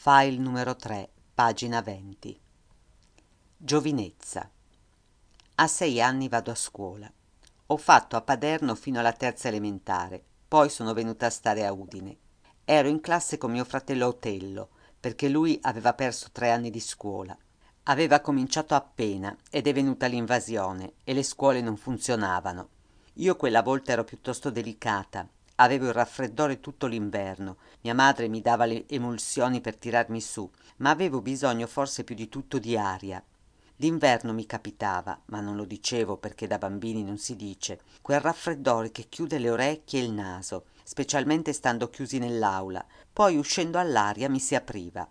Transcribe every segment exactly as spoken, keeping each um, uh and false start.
File numero tre, pagina venti. Giovinezza. A sei anni vado a scuola. Ho fatto a Paderno fino alla terza elementare, poi sono venuta a stare a Udine. Ero in classe con mio fratello Otello, perché lui aveva perso tre anni di scuola. Aveva cominciato appena ed è venuta l'invasione e le scuole non funzionavano. Io quella volta ero piuttosto delicata. Avevo il raffreddore tutto l'inverno, mia madre mi dava le emulsioni per tirarmi su, ma avevo bisogno forse più di tutto di aria. D'inverno mi capitava, ma non lo dicevo perché da bambini non si dice, quel raffreddore che chiude le orecchie e il naso, specialmente stando chiusi nell'aula, poi uscendo all'aria mi si apriva.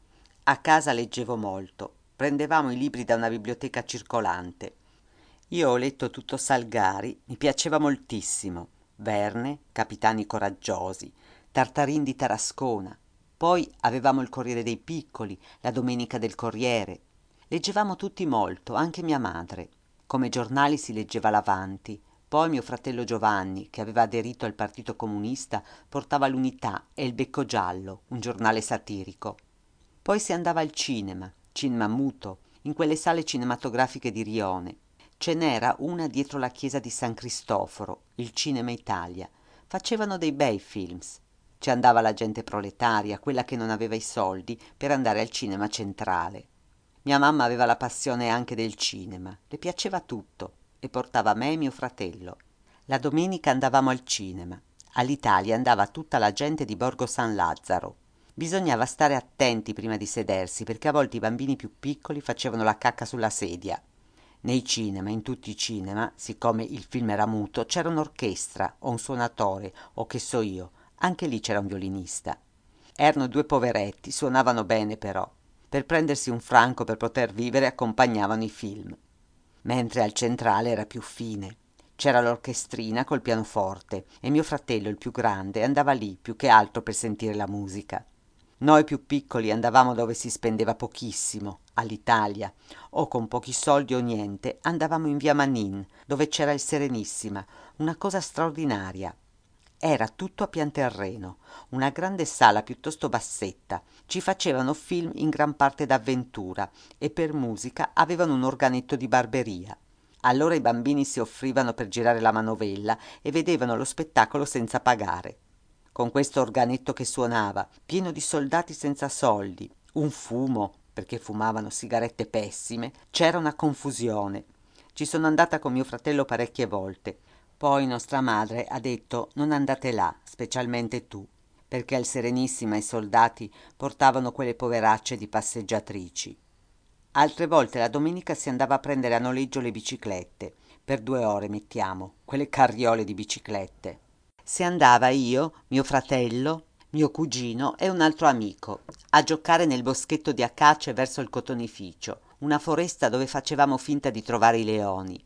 A casa leggevo molto, prendevamo i libri da una biblioteca circolante. Io ho letto tutto Salgari, mi piaceva moltissimo. Verne, Capitani coraggiosi, Tartarin di Tarascona. Poi avevamo il Corriere dei Piccoli, la Domenica del Corriere. Leggevamo tutti molto, anche mia madre. Come giornali si leggeva l'Avanti. Poi mio fratello Giovanni, che aveva aderito al Partito Comunista, portava l'Unità e il Becco Giallo, un giornale satirico. Poi si andava al cinema, cinema muto, in quelle sale cinematografiche di Rione. Ce n'era una dietro la chiesa di San Cristoforo, il Cinema Italia. Facevano dei bei films. Ci andava la gente proletaria, quella che non aveva i soldi, per andare al cinema centrale. Mia mamma aveva la passione anche del cinema, le piaceva tutto e portava me e mio fratello. La domenica andavamo al cinema. All'Italia andava tutta la gente di Borgo San Lazzaro. Bisognava stare attenti prima di sedersi perché a volte i bambini più piccoli facevano la cacca sulla sedia. Nei cinema, in tutti i cinema, siccome il film era muto, c'era un'orchestra o un suonatore o che so io, anche lì c'era un violinista. Erano due poveretti, suonavano bene però. Per prendersi un franco per poter vivere accompagnavano i film. Mentre al centrale era più fine. C'era l'orchestrina col pianoforte e mio fratello, il più grande, andava lì più che altro per sentire la musica. Noi più piccoli andavamo dove si spendeva pochissimo, all'Italia, o con pochi soldi o niente andavamo in via Manin, dove c'era il Serenissima, una cosa straordinaria. Era tutto a pianterreno, una grande sala piuttosto bassetta. Ci facevano film in gran parte d'avventura e per musica avevano un organetto di barberia. Allora i bambini si offrivano per girare la manovella e vedevano lo spettacolo senza pagare. Con questo organetto che suonava, pieno di soldati senza soldi, un fumo, perché fumavano sigarette pessime, c'era una confusione. Ci sono andata con mio fratello parecchie volte. Poi nostra madre ha detto non andate là, specialmente tu, perché al Serenissima i soldati portavano quelle poveracce di passeggiatrici. Altre volte la domenica si andava a prendere a noleggio le biciclette, per due ore mettiamo, quelle carriole di biciclette. Si andava io, mio fratello, mio cugino e un altro amico a giocare nel boschetto di acacie verso il cotonificio, una foresta dove facevamo finta di trovare i leoni.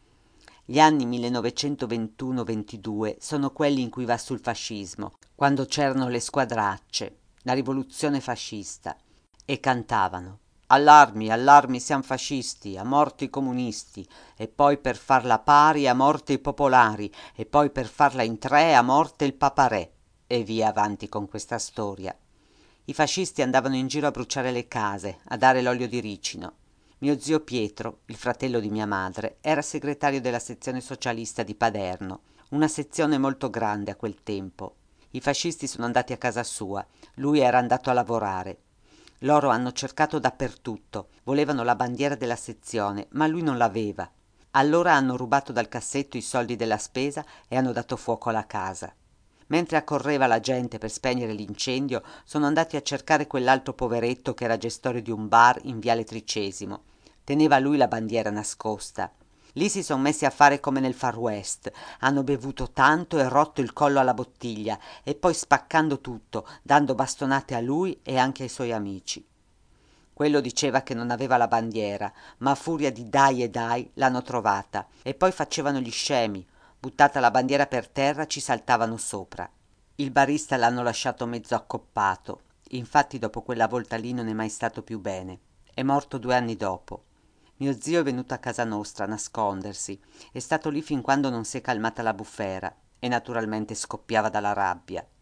Gli anni millenovecentoventuno ventidue sono quelli in cui va sul fascismo, quando c'erano le squadracce, la rivoluzione fascista, e cantavano «Allarmi, allarmi, siam fascisti, a morte i comunisti, e poi per farla pari a morte i popolari, e poi per farla in tre a morte il paparè», e via avanti con questa storia. I fascisti andavano in giro a bruciare le case, a dare l'olio di ricino. Mio zio Pietro, il fratello di mia madre, era segretario della sezione socialista di Paderno, una sezione molto grande a quel tempo. I fascisti sono andati a casa sua, lui era andato a lavorare. Loro hanno cercato dappertutto, volevano la bandiera della sezione, ma lui non l'aveva. Allora hanno rubato dal cassetto i soldi della spesa e hanno dato fuoco alla casa. Mentre accorreva la gente per spegnere l'incendio, sono andati a cercare quell'altro poveretto che era gestore di un bar in viale Tricesimo. Teneva lui la bandiera nascosta. Lì si sono messi a fare come nel Far West. Hanno bevuto tanto e rotto il collo alla bottiglia e poi spaccando tutto, dando bastonate a lui e anche ai suoi amici. Quello diceva che non aveva la bandiera, ma a furia di dai e dai l'hanno trovata e poi facevano gli scemi. Buttata la bandiera per terra ci saltavano sopra. Il barista l'hanno lasciato mezzo accoppato. Infatti dopo quella volta lì non è mai stato più bene. È morto due anni dopo. Mio zio è venuto a casa nostra a nascondersi. È stato lì fin quando non si è calmata la bufera e naturalmente scoppiava dalla rabbia.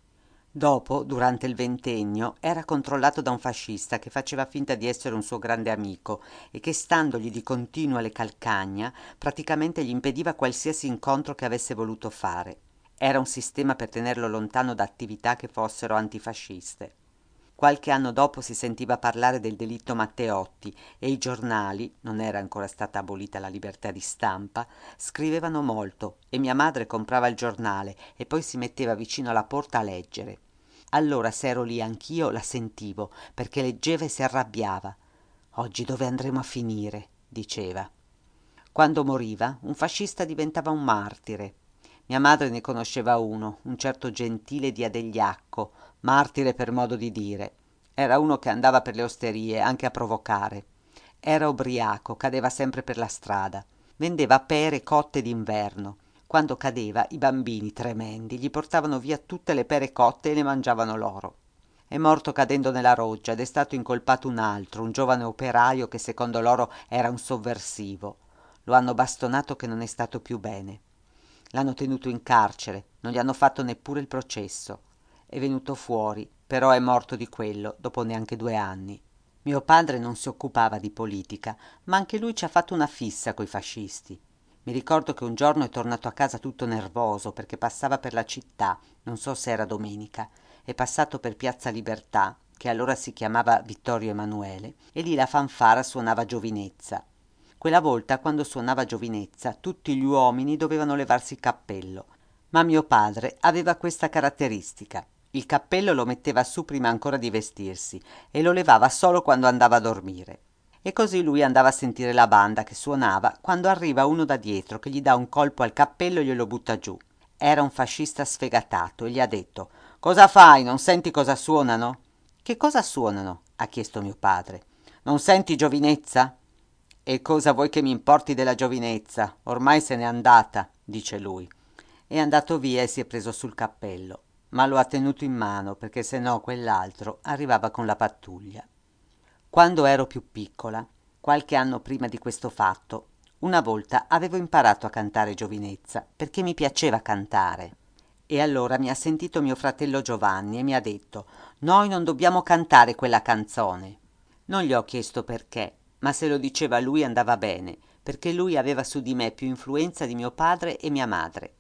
Dopo, durante il ventennio, era controllato da un fascista che faceva finta di essere un suo grande amico e che, standogli di continuo alle calcagna, praticamente gli impediva qualsiasi incontro che avesse voluto fare. Era un sistema per tenerlo lontano da attività che fossero antifasciste. Qualche anno dopo si sentiva parlare del delitto Matteotti e i giornali, non era ancora stata abolita la libertà di stampa, scrivevano molto e mia madre comprava il giornale e poi si metteva vicino alla porta a leggere. Allora, se ero lì anch'io, la sentivo, perché leggeva e si arrabbiava. «Oggi dove andremo a finire?» diceva. Quando moriva, un fascista diventava un martire. Mia madre ne conosceva uno, un certo Gentile di Adegliacco, martire per modo di dire. Era uno che andava per le osterie, anche a provocare. Era ubriaco, cadeva sempre per la strada. Vendeva pere cotte d'inverno. Quando cadeva, i bambini, tremendi, gli portavano via tutte le pere cotte e le mangiavano loro. È morto cadendo nella roggia ed è stato incolpato un altro, un giovane operaio che secondo loro era un sovversivo. Lo hanno bastonato che non è stato più bene. L'hanno tenuto in carcere, non gli hanno fatto neppure il processo. È venuto fuori, però è morto di quello, dopo neanche due anni. Mio padre non si occupava di politica, ma anche lui ci ha fatto una fissa coi fascisti. Mi ricordo che un giorno è tornato a casa tutto nervoso perché passava per la città, non so se era domenica, è passato per Piazza Libertà, che allora si chiamava Vittorio Emanuele, e lì la fanfara suonava Giovinezza. Quella volta, quando suonava Giovinezza, tutti gli uomini dovevano levarsi il cappello, ma mio padre aveva questa caratteristica. Il cappello lo metteva su prima ancora di vestirsi e lo levava solo quando andava a dormire. E così lui andava a sentire la banda che suonava quando arriva uno da dietro che gli dà un colpo al cappello e glielo butta giù. Era un fascista sfegatato e gli ha detto: «Cosa fai? Non senti cosa suonano?» «Che cosa suonano?» ha chiesto mio padre. «Non senti Giovinezza?» «E cosa vuoi che mi importi della Giovinezza? Ormai se n'è andata», dice lui. È andato via e si è preso sul cappello, ma lo ha tenuto in mano perché se no quell'altro arrivava con la pattuglia. Quando ero più piccola, qualche anno prima di questo fatto, una volta avevo imparato a cantare Giovinezza perché mi piaceva cantare. E allora mi ha sentito mio fratello Giovanni e mi ha detto: «Noi non dobbiamo cantare quella canzone». Non gli ho chiesto perché, ma se lo diceva lui andava bene, perché lui aveva su di me più influenza di mio padre e mia madre.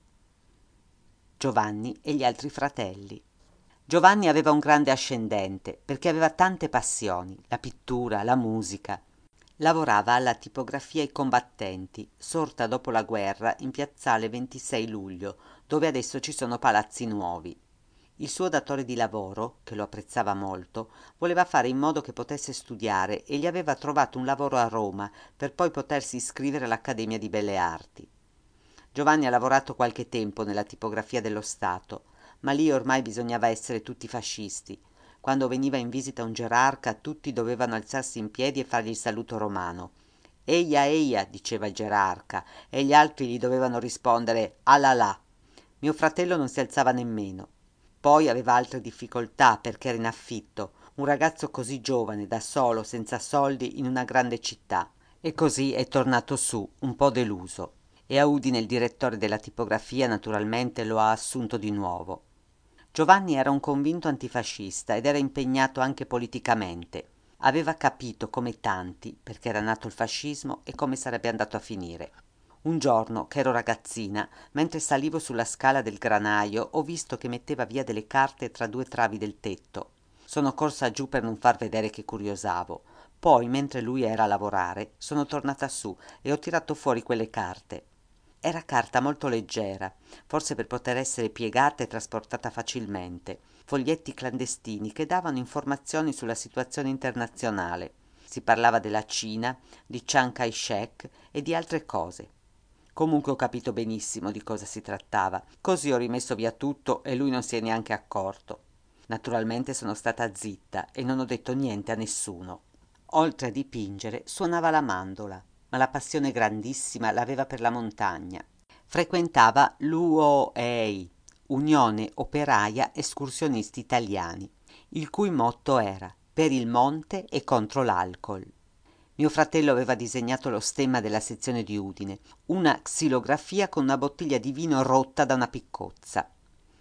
Giovanni e gli altri fratelli. Giovanni aveva un grande ascendente perché aveva tante passioni, la pittura, la musica. Lavorava alla tipografia I Combattenti, sorta dopo la guerra in piazzale ventisei luglio, dove adesso ci sono palazzi nuovi. Il suo datore di lavoro, che lo apprezzava molto, voleva fare in modo che potesse studiare e gli aveva trovato un lavoro a Roma per poi potersi iscrivere all'Accademia di Belle Arti. Giovanni ha lavorato qualche tempo nella tipografia dello Stato, ma lì ormai bisognava essere tutti fascisti. Quando veniva in visita un gerarca, tutti dovevano alzarsi in piedi e fargli il saluto romano. «Eia, eia», diceva il gerarca, e gli altri gli dovevano rispondere «Alla là». Mio fratello non si alzava nemmeno. Poi aveva altre difficoltà perché era in affitto, un ragazzo così giovane, da solo, senza soldi, in una grande città. E così è tornato su, un po' deluso. E a Udine il direttore della tipografia naturalmente lo ha assunto di nuovo. Giovanni era un convinto antifascista ed era impegnato anche politicamente. Aveva capito come tanti perché era nato il fascismo e come sarebbe andato a finire. Un giorno, che ero ragazzina, mentre salivo sulla scala del granaio, ho visto che metteva via delle carte tra due travi del tetto. Sono corsa giù per non far vedere che curiosavo. Poi, mentre lui era a lavorare, sono tornata su e ho tirato fuori quelle carte. Era carta molto leggera, forse per poter essere piegata e trasportata facilmente, foglietti clandestini che davano informazioni sulla situazione internazionale. Si parlava della Cina, di Chiang Kai-shek e di altre cose. Comunque ho capito benissimo di cosa si trattava, così ho rimesso via tutto e lui non si è neanche accorto. Naturalmente sono stata zitta e non ho detto niente a nessuno. Oltre a dipingere, suonava la mandorla, ma la passione grandissima l'aveva per la montagna. Frequentava l'U O E I, Unione Operaia Escursionisti Italiani, il cui motto era «Per il monte e contro l'alcol». Mio fratello aveva disegnato lo stemma della sezione di Udine, una xilografia con una bottiglia di vino rotta da una piccozza.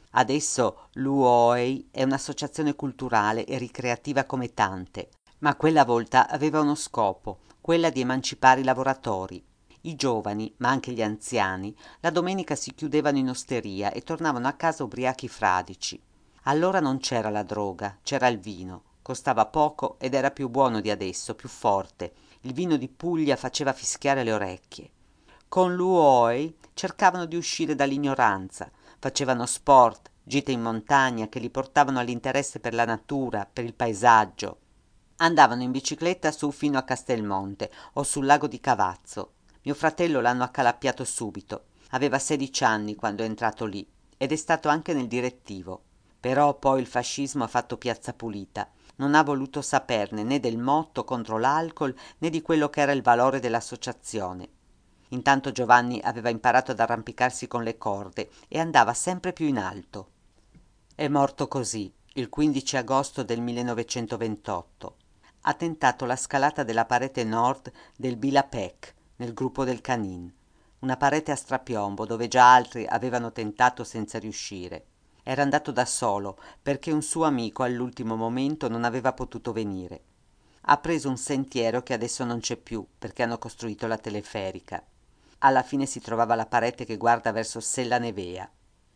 Adesso l'U O E è un'associazione culturale e ricreativa come tante, ma quella volta aveva uno scopo, quella di emancipare i lavoratori. I giovani, ma anche gli anziani, la domenica si chiudevano in osteria e tornavano a casa ubriachi fradici. Allora non c'era la droga, c'era il vino. Costava poco ed era più buono di adesso, più forte. Il vino di Puglia faceva fischiare le orecchie. Con l'U O E cercavano di uscire dall'ignoranza, facevano sport, gite in montagna che li portavano all'interesse per la natura, per il paesaggio. Andavano in bicicletta su fino a Castelmonte o sul lago di Cavazzo. Mio fratello l'hanno accalappiato subito. Aveva sedici anni quando è entrato lì ed è stato anche nel direttivo. Però poi il fascismo ha fatto piazza pulita. Non ha voluto saperne né del motto contro l'alcol né di quello che era il valore dell'associazione. Intanto Giovanni aveva imparato ad arrampicarsi con le corde e andava sempre più in alto. È morto così, il quindici agosto del millenovecentoventotto. Ha tentato la scalata della parete nord del Bilapec, nel gruppo del Canin, una parete a strapiombo dove già altri avevano tentato senza riuscire. Era andato da solo perché un suo amico all'ultimo momento non aveva potuto venire. Ha preso un sentiero che adesso non c'è più perché hanno costruito la teleferica. Alla fine si trovava la parete che guarda verso Sella Nevea.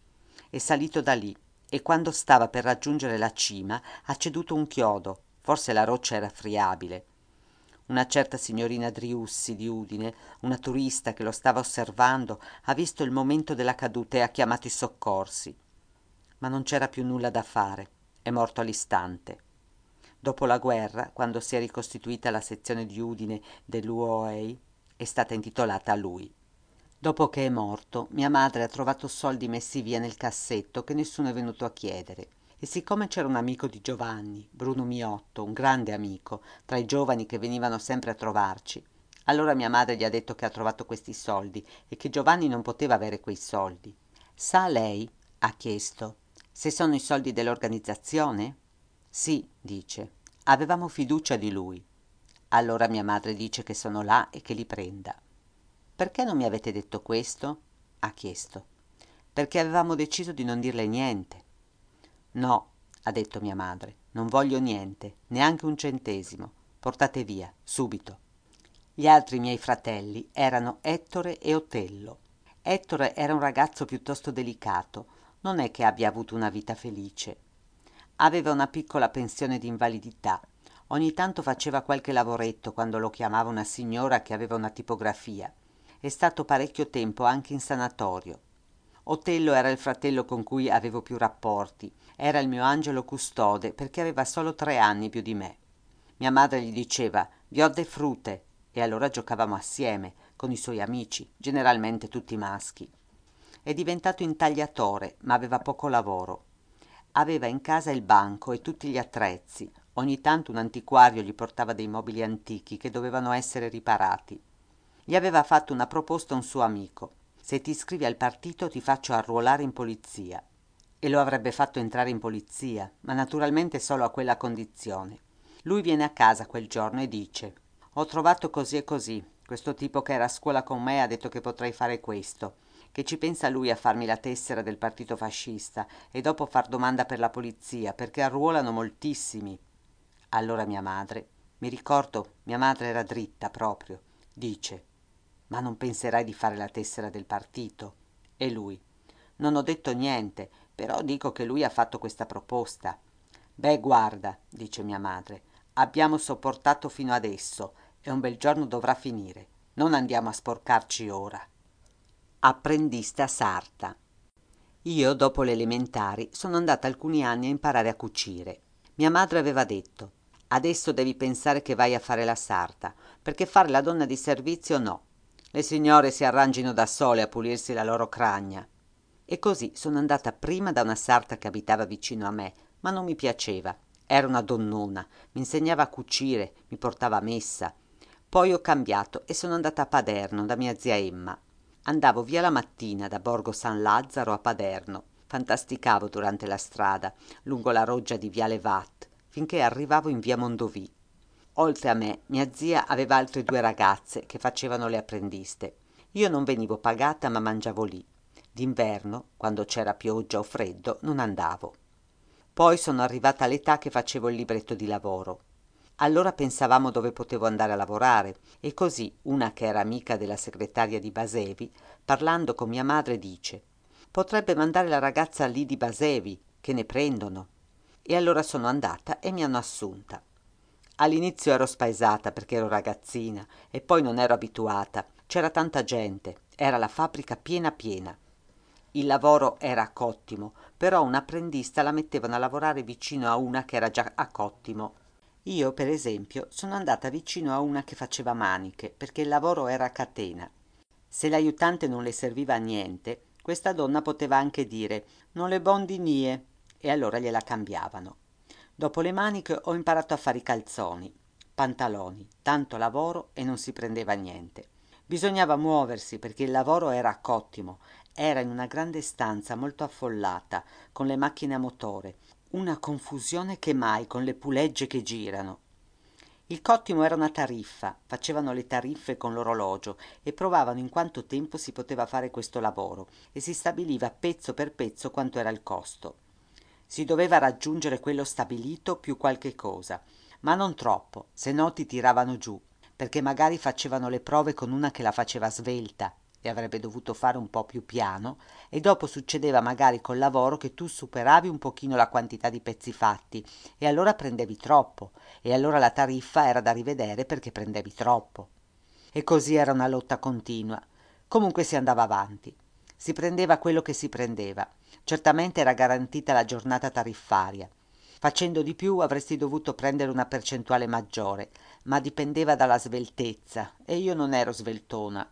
È salito da lì e quando stava per raggiungere la cima ha ceduto un chiodo, forse la roccia era friabile. Una certa signorina Driussi di Udine, una turista che lo stava osservando, ha visto il momento della caduta e ha chiamato i soccorsi. Ma non c'era più nulla da fare, è morto all'istante. Dopo la guerra, quando si è ricostituita la sezione di Udine dell'U O E, è stata intitolata a lui. Dopo che è morto, mia madre ha trovato soldi messi via nel cassetto che nessuno è venuto a chiedere. E siccome c'era un amico di Giovanni, Bruno Miotto, un grande amico, tra i giovani che venivano sempre a trovarci, allora mia madre gli ha detto che ha trovato questi soldi e che Giovanni non poteva avere quei soldi. Sa lei? Ha chiesto. Se sono i soldi dell'organizzazione? Sì, dice. Avevamo fiducia di lui. Allora mia madre dice che sono là e che li prenda. Perché non mi avete detto questo? Ha chiesto. Perché avevamo deciso di non dirle niente. No, ha detto mia madre, non voglio niente, neanche un centesimo. Portate via, subito. Gli altri miei fratelli erano Ettore e Otello. Ettore era un ragazzo piuttosto delicato, non è che abbia avuto una vita felice. Aveva una piccola pensione di invalidità. Ogni tanto faceva qualche lavoretto quando lo chiamava una signora che aveva una tipografia. È stato parecchio tempo anche in sanatorio. Otello era il fratello con cui avevo più rapporti. Era il mio angelo custode perché aveva solo tre anni più di me. Mia madre gli diceva «Viodde frute» e allora giocavamo assieme con i suoi amici, generalmente tutti maschi. È diventato intagliatore, ma aveva poco lavoro. Aveva in casa il banco e tutti gli attrezzi. Ogni tanto un antiquario gli portava dei mobili antichi che dovevano essere riparati. Gli aveva fatto una proposta un suo amico. Se ti iscrivi al partito ti faccio arruolare in polizia. E lo avrebbe fatto entrare in polizia, ma naturalmente solo a quella condizione. Lui viene a casa quel giorno e dice: «Ho trovato così e così. Questo tipo che era a scuola con me ha detto che potrei fare questo. Che ci pensa lui a farmi la tessera del partito fascista e dopo far domanda per la polizia, perché arruolano moltissimi». Allora mia madre, mi ricordo, mia madre era dritta proprio, dice: «Ma non penserai di fare la tessera del partito?» E lui: «Non ho detto niente, però dico che lui ha fatto questa proposta». «Beh, guarda», dice mia madre, «abbiamo sopportato fino adesso e un bel giorno dovrà finire. Non andiamo a sporcarci ora». Apprendista sarta. Io, dopo le elementari, sono andata alcuni anni a imparare a cucire. Mia madre aveva detto: «Adesso devi pensare che vai a fare la sarta, perché fare la donna di servizio no. Le signore si arrangino da sole a pulirsi la loro cragna». E così sono andata prima da una sarta che abitava vicino a me, ma non mi piaceva. Era una donnona, mi insegnava a cucire, mi portava a messa. Poi ho cambiato e sono andata a Paderno da mia zia Emma. Andavo via la mattina da Borgo San Lazzaro a Paderno. Fantasticavo durante la strada, lungo la roggia di Viale Vat, finché arrivavo in via Mondovì. Oltre a me, mia zia aveva altre due ragazze che facevano le apprendiste. Io non venivo pagata, ma mangiavo lì. D'inverno, quando c'era pioggia o freddo, non andavo. Poi sono arrivata all'età che facevo il libretto di lavoro. Allora pensavamo dove potevo andare a lavorare e così una che era amica della segretaria di Basevi, parlando con mia madre, dice: potrebbe mandare la ragazza lì di Basevi, che ne prendono. E allora sono andata e mi hanno assunta. All'inizio ero spaesata perché ero ragazzina e poi non ero abituata. C'era tanta gente, era la fabbrica piena piena. Il lavoro era a Cottimo, però un'apprendista la mettevano a lavorare vicino a una che era già a Cottimo. Io, per esempio, sono andata vicino a una che faceva maniche, perché il lavoro era a catena. Se l'aiutante non le serviva a niente, questa donna poteva anche dire «non le bondi nie» e allora gliela cambiavano. Dopo le maniche ho imparato a fare i calzoni, pantaloni, tanto lavoro e non si prendeva niente. Bisognava muoversi perché il lavoro era a Cottimo, era in una grande stanza molto affollata, con le macchine a motore, una confusione che mai con le pulegge che girano. Il Cottimo era una tariffa, facevano le tariffe con l'orologio e provavano in quanto tempo si poteva fare questo lavoro e si stabiliva pezzo per pezzo quanto era il costo. Si doveva raggiungere quello stabilito più qualche cosa, ma non troppo, se no ti tiravano giù, perché magari facevano le prove con una che la faceva svelta e avrebbe dovuto fare un po' più piano, e dopo succedeva magari col lavoro che tu superavi un pochino la quantità di pezzi fatti e allora prendevi troppo, e allora la tariffa era da rivedere perché prendevi troppo. E così era una lotta continua. Comunque si andava avanti. Si prendeva quello che si prendeva. Certamente era garantita la giornata tariffaria. Facendo di più avresti dovuto prendere una percentuale maggiore, ma dipendeva dalla sveltezza e io non ero sveltona.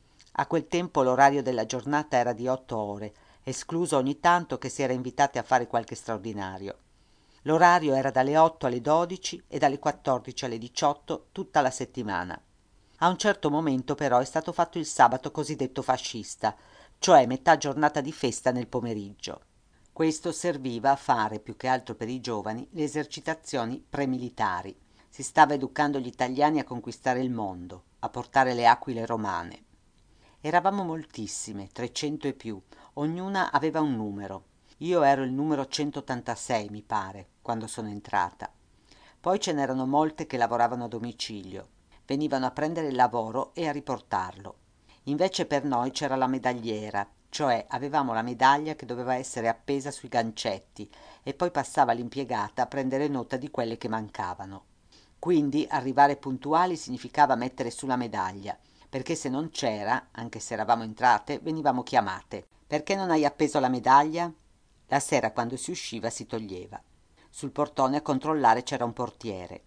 A quel tempo l'orario della giornata era di otto ore, escluso ogni tanto che si era invitati a fare qualche straordinario. L'orario era dalle otto alle dodici e dalle quattordici alle diciotto tutta la settimana. A un certo momento però è stato fatto il sabato cosiddetto fascista, cioè metà giornata di festa nel pomeriggio. Questo serviva a fare, più che altro per i giovani, le esercitazioni premilitari. Si stava educando gli italiani a conquistare il mondo, a portare le aquile romane. Eravamo moltissime, trecento e più, ognuna aveva un numero. Io ero il numero centottantasei, mi pare, quando sono entrata. Poi ce n'erano molte che lavoravano a domicilio. Venivano a prendere il lavoro e a riportarlo. Invece per noi c'era la medagliera, cioè avevamo la medaglia che doveva essere appesa sui gancetti e poi passava l'impiegata a prendere nota di quelle che mancavano. Quindi arrivare puntuali significava mettere sulla medaglia, perché se non c'era, anche se eravamo entrate, venivamo chiamate. Perché non hai appeso la medaglia? La sera quando si usciva si toglieva. Sul portone a controllare c'era un portiere.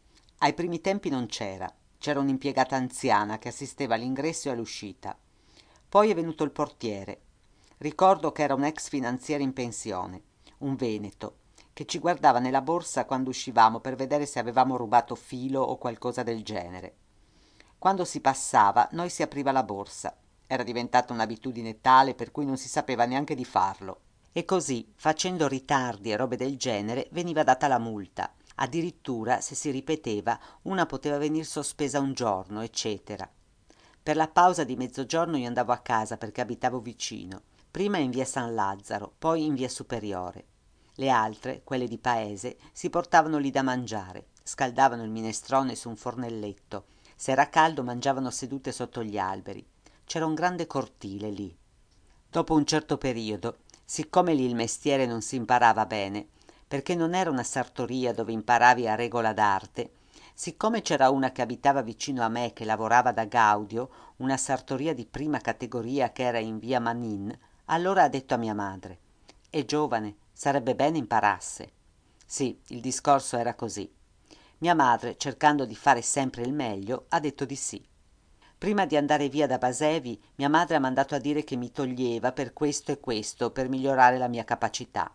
Ai primi tempi non c'era, c'era un'impiegata anziana che assisteva all'ingresso e all'uscita. Poi è venuto il portiere. Ricordo che era un ex finanziere in pensione, un veneto, che ci guardava nella borsa quando uscivamo per vedere se avevamo rubato filo o qualcosa del genere. Quando si passava, noi si apriva la borsa. Era diventata un'abitudine tale per cui non si sapeva neanche di farlo. E così, facendo ritardi e robe del genere, veniva data la multa. Addirittura, se si ripeteva, una poteva venir sospesa un giorno, eccetera. Per la pausa di mezzogiorno io andavo a casa perché abitavo vicino, prima in via San Lazzaro, poi in via Superiore. Le altre, quelle di paese, si portavano lì da mangiare, scaldavano il minestrone su un fornelletto. Se era caldo mangiavano sedute sotto gli alberi. C'era un grande cortile lì. Dopo un certo periodo, siccome lì il mestiere non si imparava bene, perché non era una sartoria dove imparavi a regola d'arte, siccome c'era una che abitava vicino a me che lavorava da Gaudio, una sartoria di prima categoria che era in via Manin, allora ha detto a mia madre: «È giovane, sarebbe bene imparasse». Sì, il discorso era così. Mia madre, cercando di fare sempre il meglio, ha detto di sì. Prima di andare via da Basevi, mia madre ha mandato a dire che mi toglieva per questo e questo, per migliorare la mia capacità.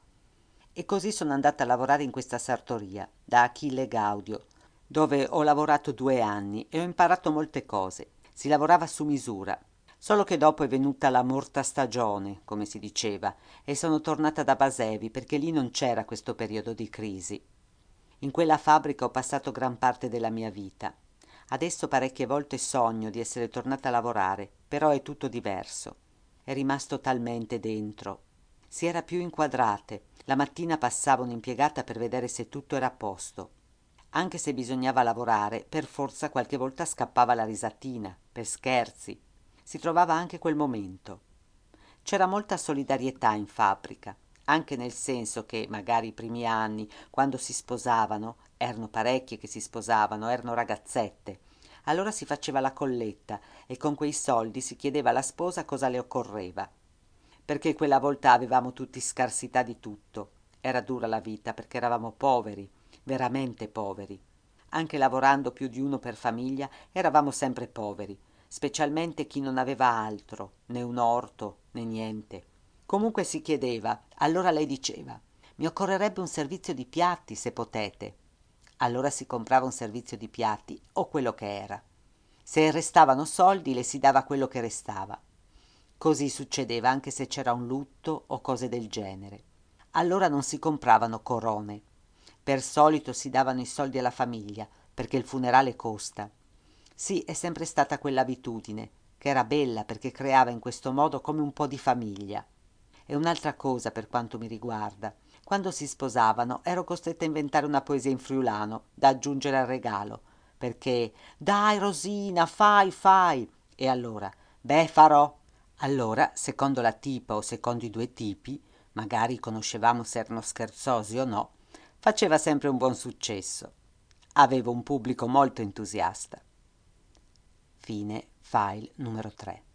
E così sono andata a lavorare in questa sartoria, da Achille Gaudio, dove ho lavorato due anni e ho imparato molte cose. Si lavorava su misura. Solo che dopo è venuta la morta stagione, come si diceva, e sono tornata da Basevi perché lì non c'era questo periodo di crisi. In quella fabbrica ho passato gran parte della mia vita. Adesso parecchie volte sogno di essere tornata a lavorare, però è tutto diverso. è rimasto talmente dentro. Si era più inquadrate. La mattina passava un'impiegata per vedere se tutto era a posto. Anche se bisognava lavorare, per forza qualche volta scappava la risatina, per scherzi. Si trovava anche quel momento. C'era molta solidarietà in fabbrica, anche nel senso che magari i primi anni, quando si sposavano, erano parecchie che si sposavano, erano ragazzette, allora si faceva la colletta e con quei soldi si chiedeva alla sposa cosa le occorreva. Perché quella volta avevamo tutti scarsità di tutto. Era dura la vita perché eravamo poveri, veramente poveri. Anche lavorando più di uno per famiglia eravamo sempre poveri, specialmente chi non aveva altro, né un orto, né niente. Comunque si chiedeva, allora lei diceva: mi occorrerebbe un servizio di piatti se potete. Allora si comprava un servizio di piatti o quello che era. Se restavano soldi le si dava quello che restava. Così succedeva anche se c'era un lutto o cose del genere. Allora non si compravano corone. Per solito si davano i soldi alla famiglia, perché il funerale costa. Sì, è sempre stata quell'abitudine, che era bella perché creava in questo modo come un po' di famiglia. E un'altra cosa per quanto mi riguarda. Quando si sposavano ero costretta a inventare una poesia in friulano da aggiungere al regalo, perché dai Rosina, fai, fai. E allora, beh, farò. Allora, secondo la tipa o secondo i due tipi, magari conoscevamo se erano scherzosi o no, faceva sempre un buon successo. Avevo un pubblico molto entusiasta. Fine file numero tre.